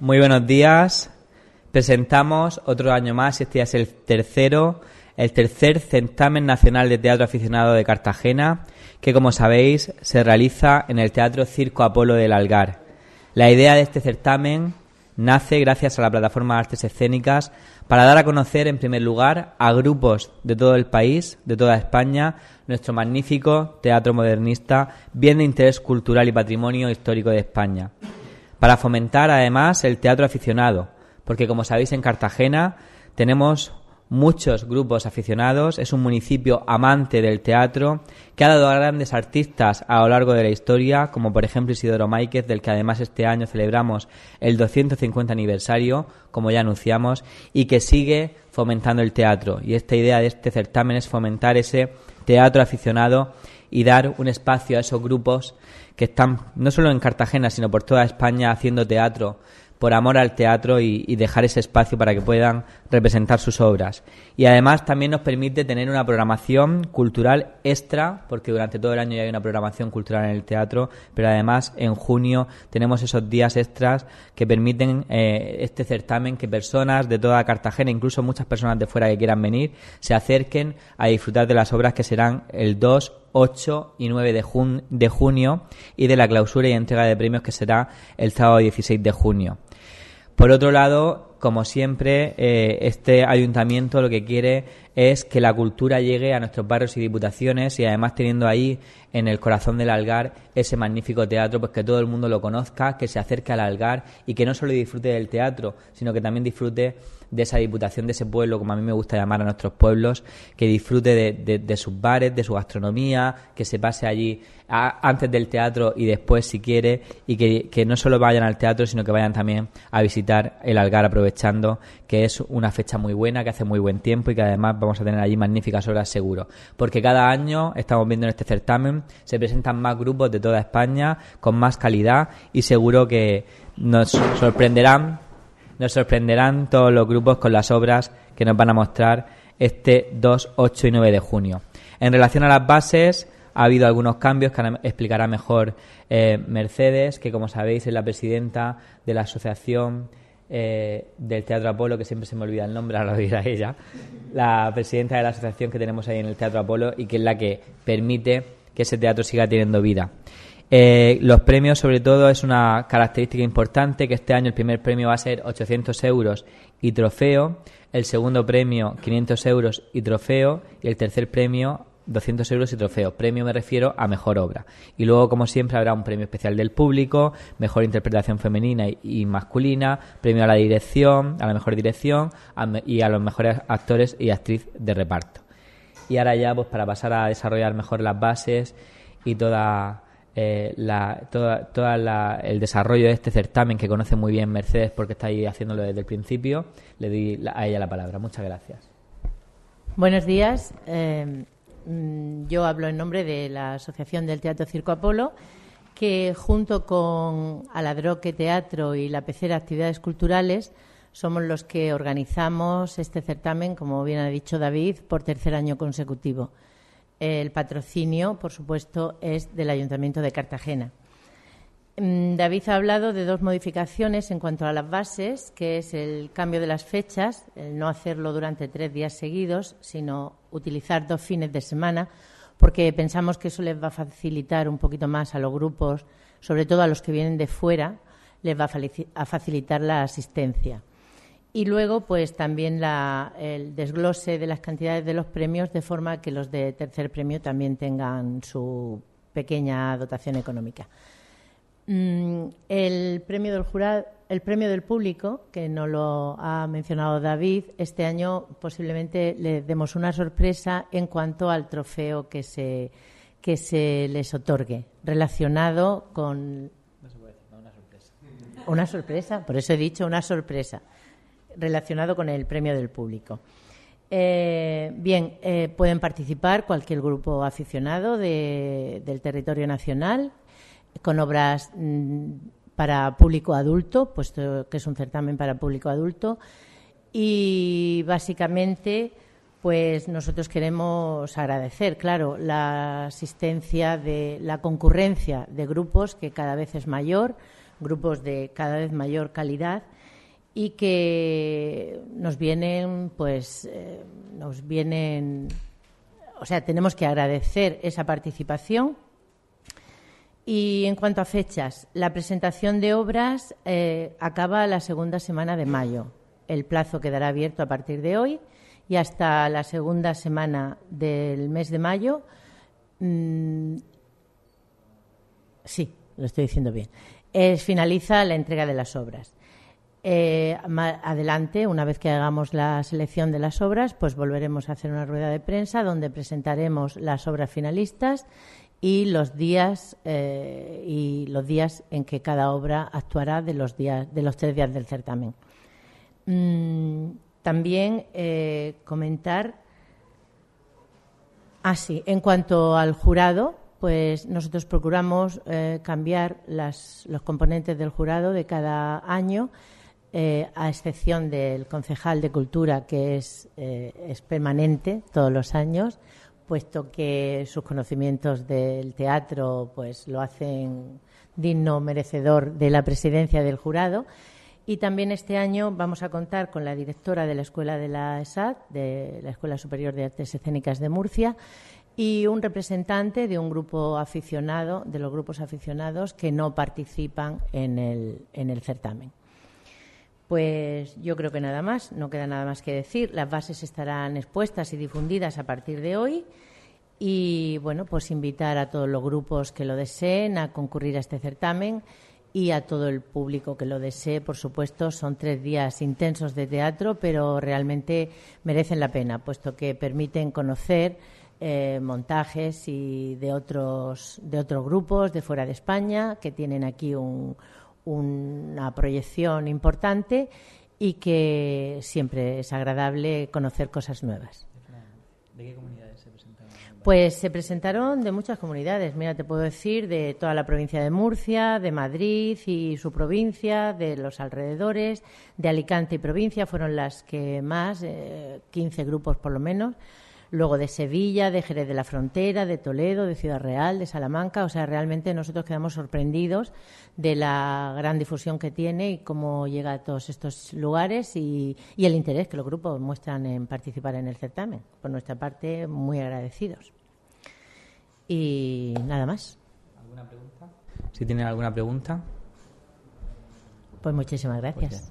Muy buenos días. Presentamos otro año más, este ya es el tercer Certamen Nacional de Teatro Aficionado de Cartagena, que como sabéis se realiza en el Teatro Circo Apolo del Algar. La idea de este certamen nace gracias a la plataforma Artes Escénicas para dar a conocer en primer lugar a grupos de todo el país, de toda España, nuestro magnífico teatro modernista, bien de interés cultural y patrimonio histórico de España. Para fomentar además el teatro aficionado, porque como sabéis en Cartagena tenemos muchos grupos aficionados, es un municipio amante del teatro que ha dado a grandes artistas a lo largo de la historia, como por ejemplo Isidoro Máiquez, del que además este año celebramos el 250 aniversario, como ya anunciamos, y que sigue fomentando el teatro. Y esta idea de este certamen es fomentar ese teatro aficionado y dar un espacio a esos grupos que están no solo en Cartagena, sino por toda España haciendo teatro, por amor al teatro y dejar ese espacio para que puedan representar sus obras. Y además también nos permite tener una programación cultural extra, porque durante todo el año ya hay una programación cultural en el teatro, pero además en junio tenemos esos días extras que permiten este certamen, que personas de toda Cartagena, incluso muchas personas de fuera que quieran venir, se acerquen a disfrutar de las obras que serán el 2, 8 y 9 de junio y de la clausura y entrega de premios que será el sábado 16 de junio. Por otro lado, como siempre, este ayuntamiento lo que quiere es que la cultura llegue a nuestros barrios y diputaciones y además teniendo ahí en el corazón del Algar ese magnífico teatro, pues que todo el mundo lo conozca, que se acerque al Algar y que no solo disfrute del teatro, sino que también disfrute de esa diputación, de ese pueblo, como a mí me gusta llamar a nuestros pueblos, que disfrute de sus bares, de su gastronomía, que se pase allí antes del teatro y después si quiere, y que no solo vayan al teatro, sino que vayan también a visitar el Algar, aprovechando que es una fecha muy buena, que hace muy buen tiempo y que además vamos a tener allí magníficas obras seguro. Porque cada año, estamos viendo en este certamen, se presentan más grupos de toda España, con más calidad y seguro que nos sorprenderán todos los grupos con las obras que nos van a mostrar este 2, 8 y 9 de junio. En relación a las bases, ha habido algunos cambios que ahora explicará mejor Mercedes, que como sabéis es la presidenta de la asociación del Teatro Apolo, que siempre se me olvida el nombre, ahora lo dirá ella, la presidenta de la asociación que tenemos ahí en el Teatro Apolo y que es la que permite que ese teatro siga teniendo vida. Los premios, sobre todo, es una característica importante, que este año el primer premio va a ser 800 euros y trofeo, el segundo premio 500 euros y trofeo y el tercer premio 200 euros y trofeo. Premio me refiero a mejor obra. Y luego, como siempre, habrá un premio especial del público, mejor interpretación femenina y masculina, premio a la dirección, a la mejor dirección y a los mejores actores y actriz de reparto. Y ahora ya, pues para pasar a desarrollar mejor las bases y el desarrollo de este certamen, que conoce muy bien Mercedes porque está ahí haciéndolo desde el principio, le doy a ella la palabra. Muchas gracias. Buenos días. Yo hablo en nombre de la Asociación del Teatro Circo Apolo, que junto con Aladroque Teatro y La Pecera Actividades Culturales somos los que organizamos este certamen, como bien ha dicho David, por tercer año consecutivo. El patrocinio, por supuesto, es del Ayuntamiento de Cartagena. David ha hablado de dos modificaciones en cuanto a las bases, que es el cambio de las fechas, el no hacerlo durante 3 días seguidos, sino utilizar 2 fines de semana, porque pensamos que eso les va a facilitar un poquito más a los grupos, sobre todo a los que vienen de fuera, les va a facilitar la asistencia. Y luego, pues también el desglose de las cantidades de los premios, de forma que los de tercer premio también tengan su pequeña dotación económica. El premio del jurado, el premio del público, que nos lo ha mencionado David, este año posiblemente le demos una sorpresa en cuanto al trofeo que se les otorgue, relacionado con... No se puede decir, no, una sorpresa. Una sorpresa, por eso he dicho una sorpresa, relacionado con el premio del público. Pueden participar cualquier grupo aficionado del territorio nacional, con obras para público adulto, puesto que es un certamen para público adulto, y básicamente pues nosotros queremos agradecer, claro, la asistencia de la concurrencia de grupos, que cada vez es mayor, grupos de cada vez mayor calidad y que nos vienen, o sea, tenemos que agradecer esa participación. Y en cuanto a fechas, la presentación de obras acaba la segunda semana de mayo. El plazo quedará abierto a partir de hoy y hasta la segunda semana del mes de mayo. Sí, lo estoy diciendo bien. Finaliza la entrega de las obras. Adelante, una vez que hagamos la selección de las obras, pues volveremos a hacer una rueda de prensa donde presentaremos las obras finalistas y los días en que cada obra actuará de los 3 días del certamen. También comentar. En cuanto al jurado, pues nosotros procuramos cambiar los componentes del jurado de cada año, a excepción del concejal de Cultura, que es permanente todos los años, puesto que sus conocimientos del teatro pues lo hacen digno merecedor de la presidencia del jurado. Y también este año vamos a contar con la directora de la Escuela de la ESAD, de la Escuela Superior de Artes Escénicas de Murcia, y un representante de un grupo aficionado, de los grupos aficionados que no participan en el certamen. Pues yo creo que nada más, no queda nada más que decir. Las bases estarán expuestas y difundidas a partir de hoy y, bueno, pues invitar a todos los grupos que lo deseen a concurrir a este certamen y a todo el público que lo desee. Por supuesto, son 3 días intensos de teatro, pero realmente merecen la pena, puesto que permiten conocer montajes y de otros grupos de fuera de España que tienen aquí una proyección importante y que siempre es agradable conocer cosas nuevas. ¿De qué comunidades se presentaron? Pues se presentaron de muchas comunidades. Mira, te puedo decir de toda la provincia de Murcia, de Madrid y su provincia, de los alrededores, de Alicante y provincia, fueron las que más, 15 grupos por lo menos. Luego de Sevilla, de Jerez de la Frontera, de Toledo, de Ciudad Real, de Salamanca. O sea, realmente nosotros quedamos sorprendidos de la gran difusión que tiene y cómo llega a todos estos lugares y el interés que los grupos muestran en participar en el certamen. Por nuestra parte, muy agradecidos. Y nada más. ¿Alguna pregunta? Si tienen alguna pregunta. Pues muchísimas gracias. Pues